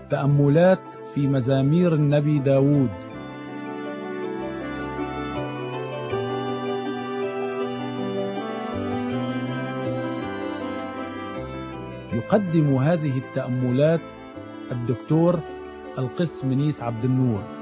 تأملات في مزامير النبي داود. يقدم هذه التأملات الدكتور القس منيس عبد النور.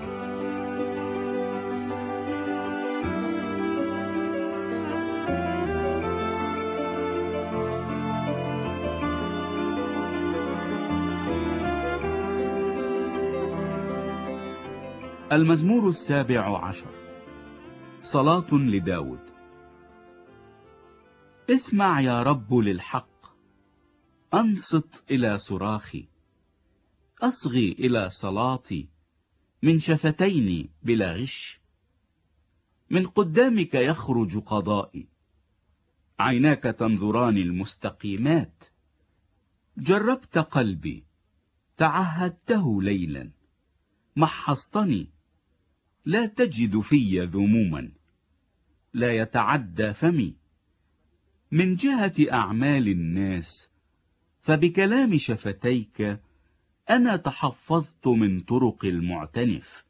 المزمور 17. صلاة لداود. اسمع يا رب للحق، أنصت إلى صراخي، أصغي إلى صلاتي من شفتين بلا غش. من قدامك يخرج قضائي، عيناك تنظران المستقيمات. جربت قلبي، تعهدته ليلا، محصتني، لا تجد في ذموما، لا يتعدى فمي. من جهة أعمال الناس فبكلام شفتيك أنا تحفظت من طرق المعتنف.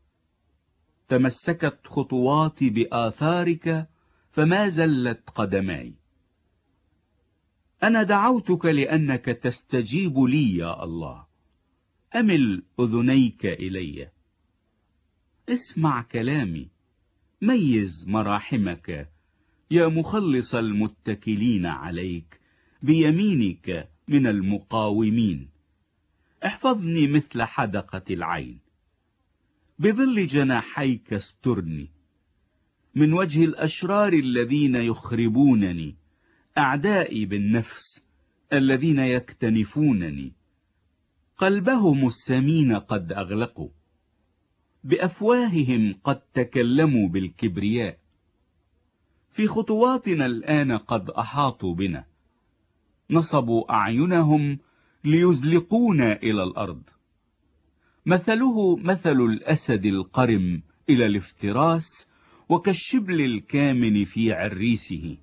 تمسكت خطواتي بآثارك فما زلت قدماي. أنا دعوتك لأنك تستجيب لي يا الله، أمل أذنيك إلي. اسمع كلامي، ميز مراحمك يا مخلص المتكلين عليك بيمينك من المقاومين. احفظني مثل حدقة العين، بظل جناحيك استرني من وجه الأشرار الذين يخربونني، أعدائي بالنفس الذين يكتنفونني. قلبهم السمين قد أغلقوا، بأفواههم قد تكلموا بالكبرياء. في خطواتنا الآن قد أحاطوا بنا، نصبوا أعينهم ليزلقونا إلى الأرض. مثله مثل الأسد القرم إلى الافتراس، وكالشبل الكامن في عريسه.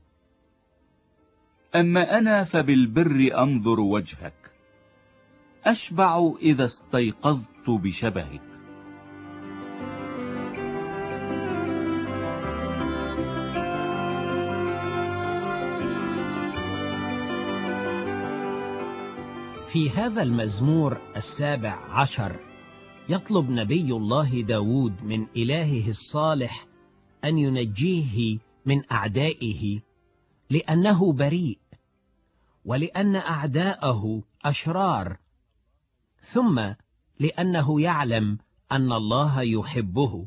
أما أنا فبالبر أنظر وجهك، أشبع إذا استيقظت بشبهك. في هذا المزمور 17 يطلب نبي الله داود من إلهه الصالح أن ينجيه من أعدائه، لأنه بريء ولأن أعداءه أشرار، ثم لأنه يعلم أن الله يحبه.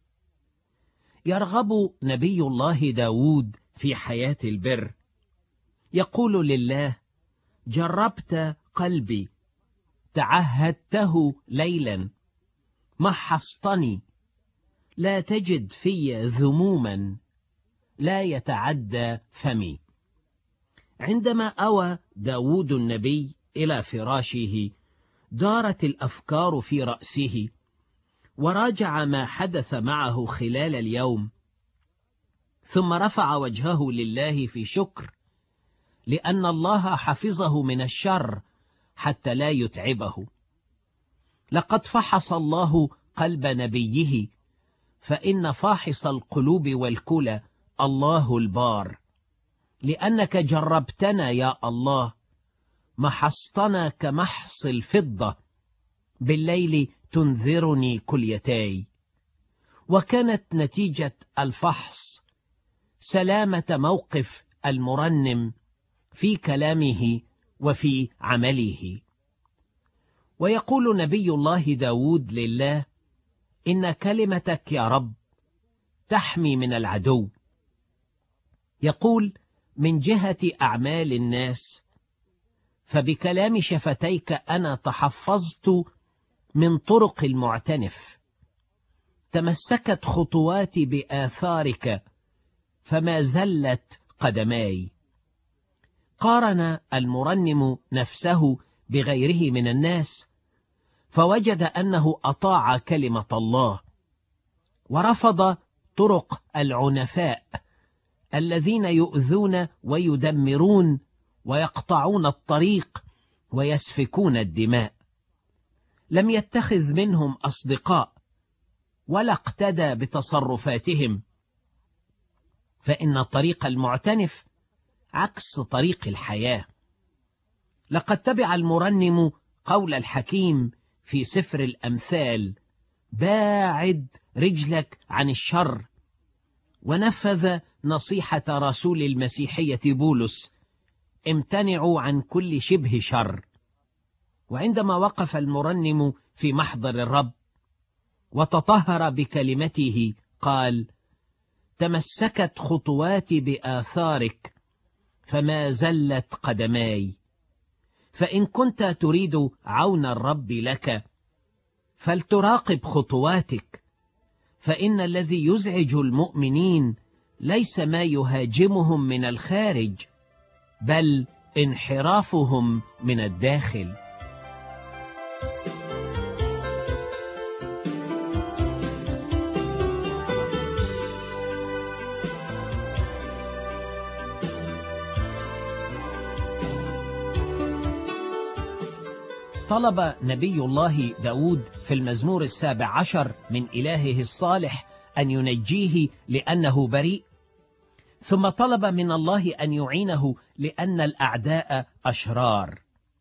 يرغب نبي الله داود في حياة البر. يقول لله: جربت قلبي، تعهدته ليلا، محصتني، لا تجد في ذموما، لا يتعدى فمي. عندما أوى داود النبي إلى فراشه دارت الأفكار في رأسه، وراجع ما حدث معه خلال اليوم، ثم رفع وجهه لله في شكر، لأن الله حفظه من الشر حتى لا يتعبه. لقد فحص الله قلب نبيه، فإن فاحص القلوب والكلى الله البار. لأنك جربتنا يا الله، محصتنا كمحص الفضة، بالليل تنذرني كليتاي. وكانت نتيجة الفحص سلامة موقف المرنم في كلامه وفي عمله. ويقول نبي الله داود لله: إن كلمتك يا رب تحمي من العدو. يقول: من جهة أعمال الناس فبكلام شفتيك أنا تحفظت من طرق المعتنف. تمسكت خطواتي بآثارك فما زلت قدماي. قارن المرنم نفسه بغيره من الناس، فوجد أنه أطاع كلمة الله، ورفض طرق العنفاء الذين يؤذون ويدمرون ويقطعون الطريق ويسفكون الدماء. لم يتخذ منهم أصدقاء ولا اقتدى بتصرفاتهم، فإن طريق المعتنف عكس طريق الحياة. لقد تبع المرنم قول الحكيم في سفر الأمثال: باعد رجلك عن الشر، ونفذ نصيحة رسول المسيحية بولس: امتنعوا عن كل شبه شر. وعندما وقف المرنم في محضر الرب وتطهر بكلمته قال: تمسكت خطواتي بآثارك فما زلت قدماي. فإن كنت تريد عون الرب لك فلتراقب خطواتك، فإن الذي يزعج المؤمنين ليس ما يهاجمهم من الخارج، بل انحرافهم من الداخل. طلب نبي الله داود في المزمور 17 من إلهه الصالح أن ينجيه لأنه بريء، ثم طلب من الله أن يعينه لأن الأعداء أشرار.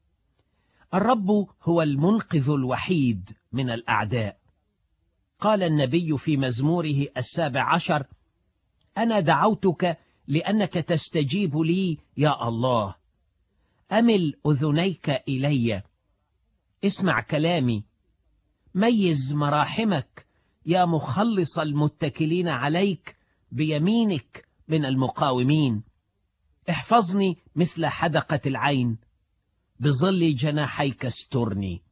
الرب هو المنقذ الوحيد من الأعداء. قال النبي في مزموره 17: أنا دعوتك لأنك تستجيب لي يا الله، أمل أذنيك إلي، اسمع كلامي، ميز مراحمك يا مخلص المتكلين عليك بيمينك من المقاومين. احفظني مثل حدقة العين، بظل جناحيك استرني.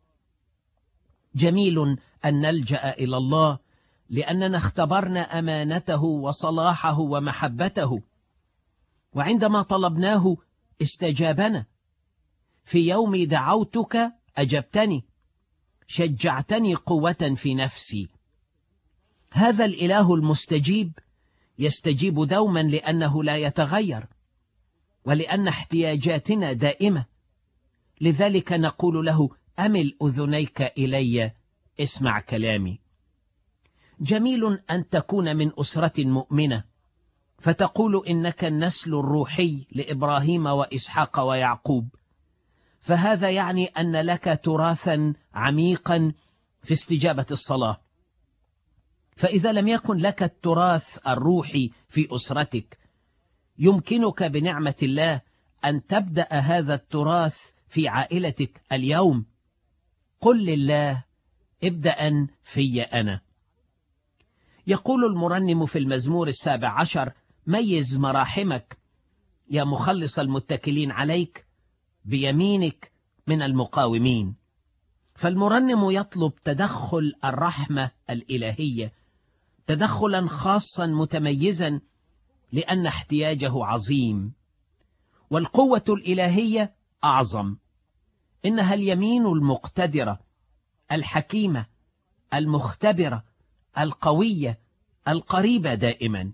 جميل أن نلجأ إلى الله لأننا اختبرنا أمانته وصلاحه ومحبته، وعندما طلبناه استجابنا. في يوم دعوتك أجبتني، شجعتني قوة في نفسي. هذا الإله المستجيب يستجيب دوما لأنه لا يتغير، ولأن احتياجاتنا دائمة. لذلك نقول له: أمل أذنيك إلي، اسمع كلامي. جميل أن تكون من أسرة مؤمنة فتقول إنك النسل الروحي لإبراهيم وإسحاق ويعقوب، فهذا يعني أن لك تراثا عميقا في استجابة الصلاة. فإذا لم يكن لك التراث الروحي في أسرتك، يمكنك بنعمة الله أن تبدأ هذا التراث في عائلتك اليوم. قل لله: ابدأ في أنا. يقول المرنم في المزمور 17: ميز مراحمك يا مخلص المتكلين عليك بيمينك من المقاومين. فالمرنم يطلب تدخل الرحمة الإلهية، تدخلا خاصا متميزا، لأن احتياجه عظيم، والقوة الإلهية أعظم. إنها اليمين المقتدرة الحكيمة المختبرة القوية القريبة دائما.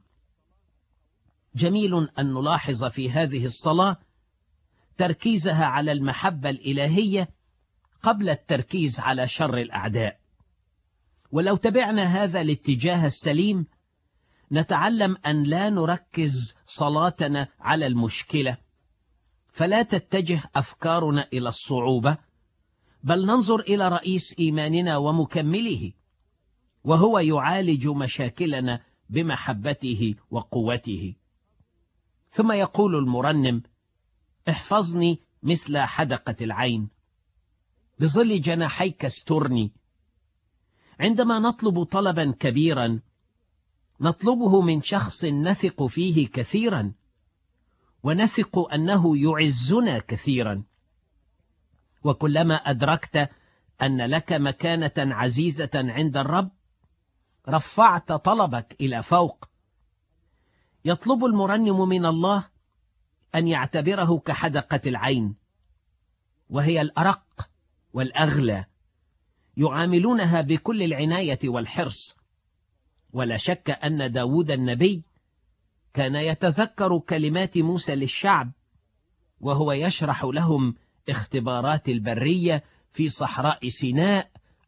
جميل أن نلاحظ في هذه الصلاة تركيزها على المحبة الإلهية قبل التركيز على شر الأعداء. ولو تبعنا هذا الاتجاه السليم نتعلم أن لا نركز صلاتنا على المشكلة، فلا تتجه أفكارنا إلى الصعوبة، بل ننظر إلى رئيس إيماننا ومكمله، وهو يعالج مشاكلنا بمحبته وقوته. ثم يقول المرنم: احفظني مثل حدقة العين، بظل جناحيك استرني. عندما نطلب طلبا كبيرا نطلبه من شخص نثق فيه كثيرا، ونثق أنه يعزنا كثيرا. وكلما أدركت أن لك مكانة عزيزة عند الرب رفعت طلبك إلى فوق. يطلب المرنم من الله أن يعتبره كحدقة العين، وهي الأرق والأغلى، يعاملونها بكل العناية والحرص. ولا شك أن داود النبي كان يتذكر كلمات موسى للشعب وهو يشرح لهم اختبارات البرية في صحراء سيناء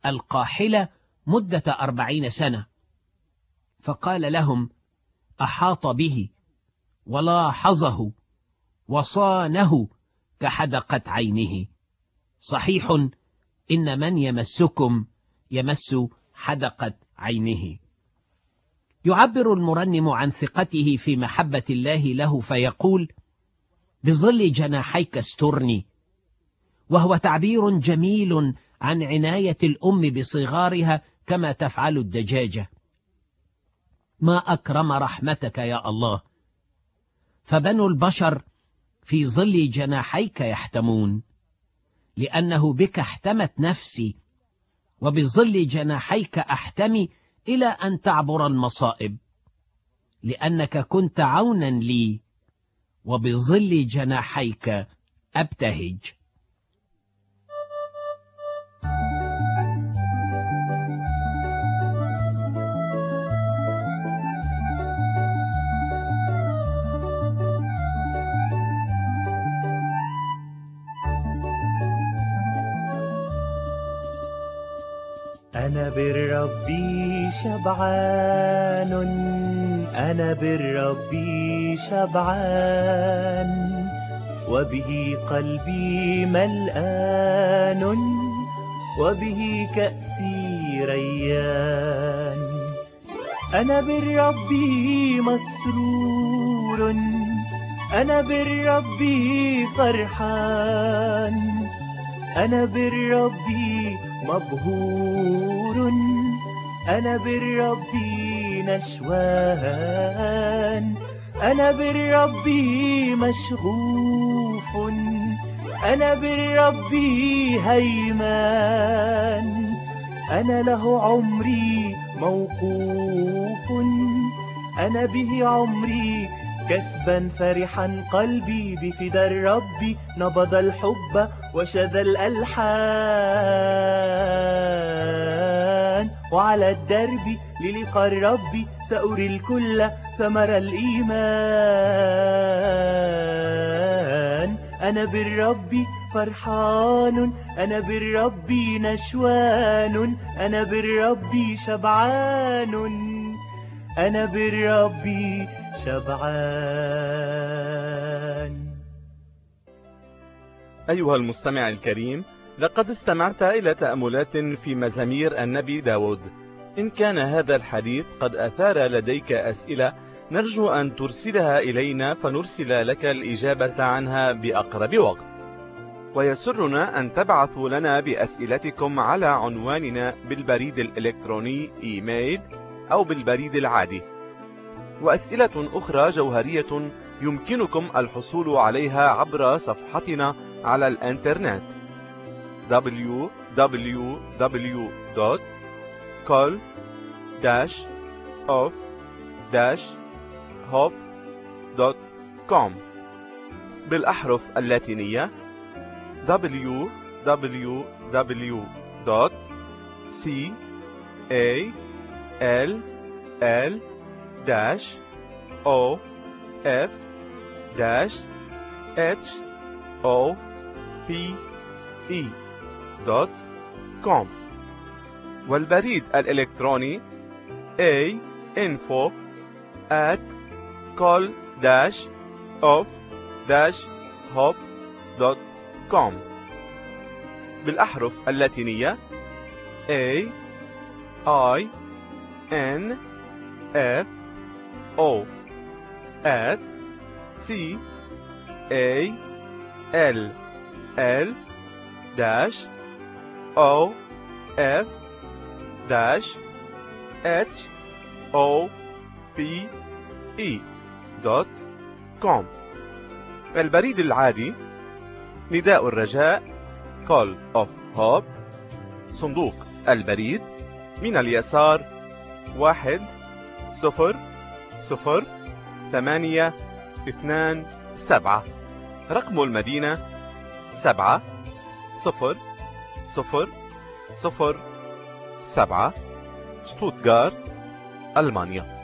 القاحلة مدة 40 سنة. فقال لهم: أحاط به ولاحظه وصانه كحدقة عينه. صحيح إن من يمسكم يمس حدقة عينه. يعبر المرنم عن ثقته في محبة الله له فيقول: بظل جناحيك استرني. وهو تعبير جميل عن عناية الأم بصغارها كما تفعل الدجاجة. ما أكرم رحمتك يا الله، فبنو البشر في ظل جناحيك يحتمون، لأنه بك احتمت نفسي، وبظل جناحيك أحتمي إلى أن تعبر المصائب، لأنك كنت عونا لي، وبظل جناحيك أبتهج. أنا بالرب شبعان، أنا بالرب شبعان، وبه قلبي ملآن، وبه كأسي ريان. أنا بالرب مسرور، أنا بالرب فرحان، أنا بالرب مبهور، أنا بالرب نشوان، أنا بالرب مشغوف، أنا بالرب هيمان، أنا له عمري موقوف، أنا به عمري كسبا فرحا قلبي، بفدا الرب نبض الحب وشذ الألحان، وعلى الدرب للقاء الرب سأري الكل ثمر الإيمان. أنا بالرب فرحان، أنا بالرب نشوان، أنا بالرب شبعان، أنا بالرب شبعان. أيها المستمع الكريم، لقد استمعت إلى تأملات في مزامير النبي داود. إن كان هذا الحديث قد أثار لديك أسئلة، نرجو أن ترسلها إلينا فنرسل لك الإجابة عنها بأقرب وقت. ويسرنا أن تبعثوا لنا بأسئلتكم على عنواننا بالبريد الإلكتروني إيميل أو بالبريد العادي. وأسئلة أخرى جوهرية يمكنكم الحصول عليها عبر صفحتنا على الإنترنت www.call-of-hope.com بالأحرف اللاتينية www.call-of-hope.com والبريد الإلكتروني info@call-of-hope.com بالأحرف اللاتينية info@call-of-hope.com البريد العادي نداء الرجاء Call of Hope، صندوق البريد من اليسار 10027، رقم المدينة 70007، شتوتغارت، ألمانيا.